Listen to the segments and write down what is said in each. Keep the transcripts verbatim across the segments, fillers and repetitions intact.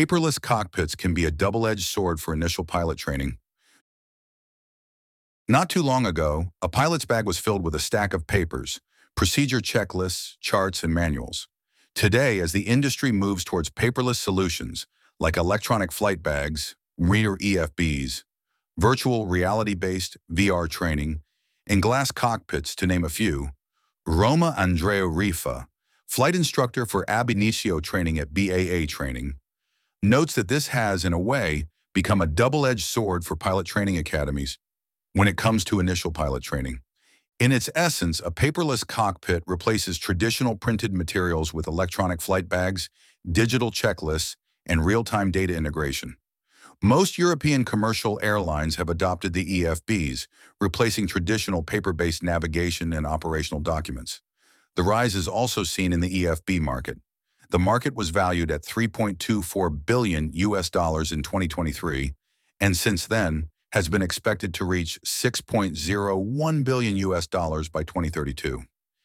Paperless cockpits can be a double-edged sword for initial pilot training. Not too long ago, a pilot's bag was filled with a stack of papers, procedure checklists, charts, and manuals. Today, as the industry moves towards paperless solutions like electronic flight bags, reader E F Bs, virtual reality-based V R training, and glass cockpits, to name a few, Roma Andrea Rifa, flight instructor for Ab Initio training at B A A Training, notes that this has, in a way, become a double-edged sword for pilot training academies when it comes to initial pilot training. In its essence, a paperless cockpit replaces traditional printed materials with electronic flight bags, digital checklists, and real-time data integration. Most European commercial airlines have adopted the E F Bs, replacing traditional paper-based navigation and operational documents. The rise is also seen in the E F B market. The market was valued at three point two four billion U S dollars in twenty twenty-three, and since then has been expected to reach six point zero one billion U S dollars by twenty thirty-two.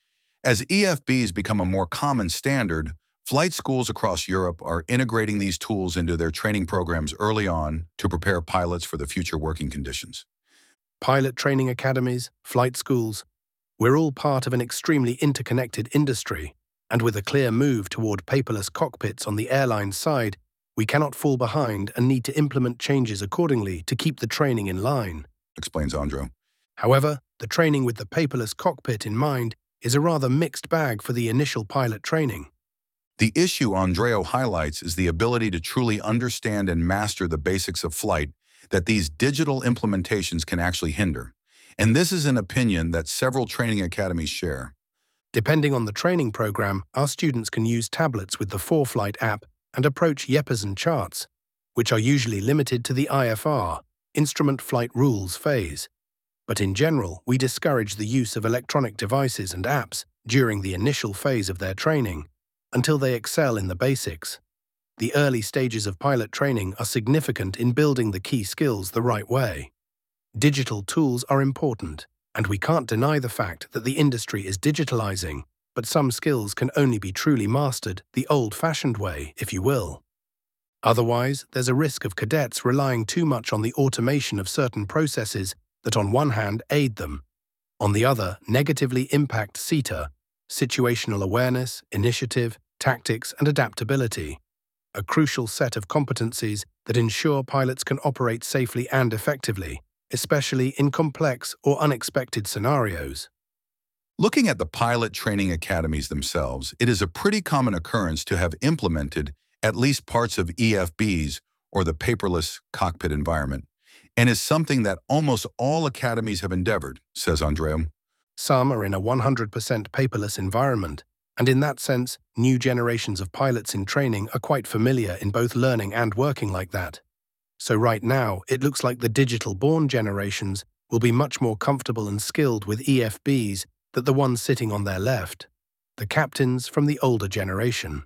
As E F Bs become a more common standard, flight schools across Europe are integrating these tools into their training programs early on to prepare pilots for the future working conditions. Pilot training academies, flight schools, we're all part of an extremely interconnected industry, and with a clear move toward paperless cockpits on the airline side, we cannot fall behind and need to implement changes accordingly to keep the training in line, explains Andrew. However, the training with the paperless cockpit in mind is a rather mixed bag for the initial pilot training. The issue Andreo highlights is the ability to truly understand and master the basics of flight that these digital implementations can actually hinder. And this is an opinion that several training academies share. Depending on the training program, our students can use tablets with the ForeFlight app and approach Jeppesen charts, which are usually limited to the I F R, Instrument Flight Rules phase. But in general, we discourage the use of electronic devices and apps during the initial phase of their training, until they excel in the basics. The early stages of pilot training are significant in building the key skills the right way. Digital tools are important, and we can't deny the fact that the industry is digitalizing, but some skills can only be truly mastered the old-fashioned way, if you will. Otherwise, there's a risk of cadets relying too much on the automation of certain processes that on one hand aid them, on the other negatively impact SITA, situational awareness, initiative, tactics, and adaptability, a crucial set of competencies that ensure pilots can operate safely and effectively, especially in complex or unexpected scenarios. Looking at the pilot training academies themselves, it is a pretty common occurrence to have implemented at least parts of E F Bs or the paperless cockpit environment, and is something that almost all academies have endeavored, says Andrea. Some are in a one hundred percent paperless environment, and in that sense, new generations of pilots in training are quite familiar in both learning and working like that. So right now, it looks like the digital-born generations will be much more comfortable and skilled with E F Bs than the ones sitting on their left, the captains from the older generation.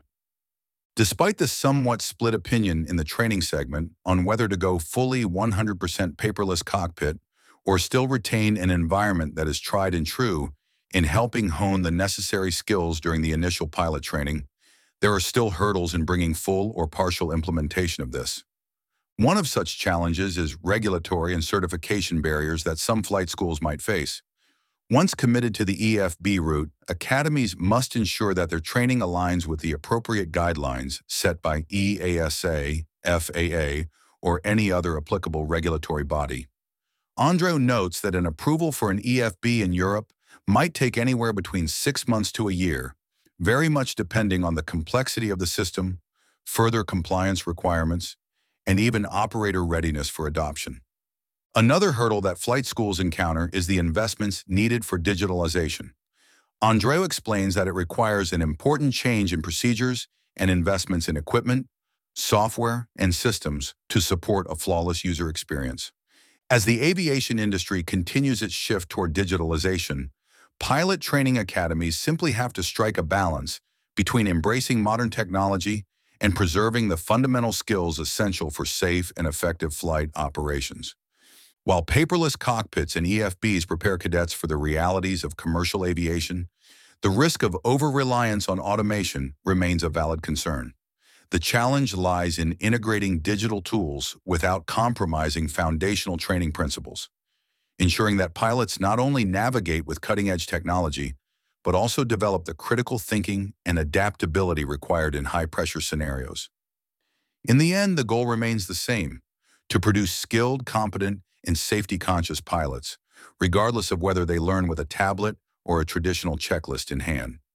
Despite the somewhat split opinion in the training segment on whether to go fully one hundred percent paperless cockpit or still retain an environment that is tried and true in helping hone the necessary skills during the initial pilot training, there are still hurdles in bringing full or partial implementation of this. One of such challenges is regulatory and certification barriers that some flight schools might face. Once committed to the E F B route, academies must ensure that their training aligns with the appropriate guidelines set by E A S A, F A A, or any other applicable regulatory body. Andrew notes that an approval for an E F B in Europe might take anywhere between six months to a year, very much depending on the complexity of the system, further compliance requirements, and even operator readiness for adoption. Another hurdle that flight schools encounter is the investments needed for digitalization. Andreu explains that it requires an important change in procedures and investments in equipment, software, and systems to support a flawless user experience. As the aviation industry continues its shift toward digitalization, pilot training academies simply have to strike a balance between embracing modern technology and preserving the fundamental skills essential for safe and effective flight operations. While paperless cockpits and E F Bs prepare cadets for the realities of commercial aviation, the risk of over-reliance on automation remains a valid concern. The challenge lies in integrating digital tools without compromising foundational training principles, ensuring that pilots not only navigate with cutting-edge technology, but also develop the critical thinking and adaptability required in high-pressure scenarios. In the end, the goal remains the same: to produce skilled, competent, and safety-conscious pilots, regardless of whether they learn with a tablet or a traditional checklist in hand.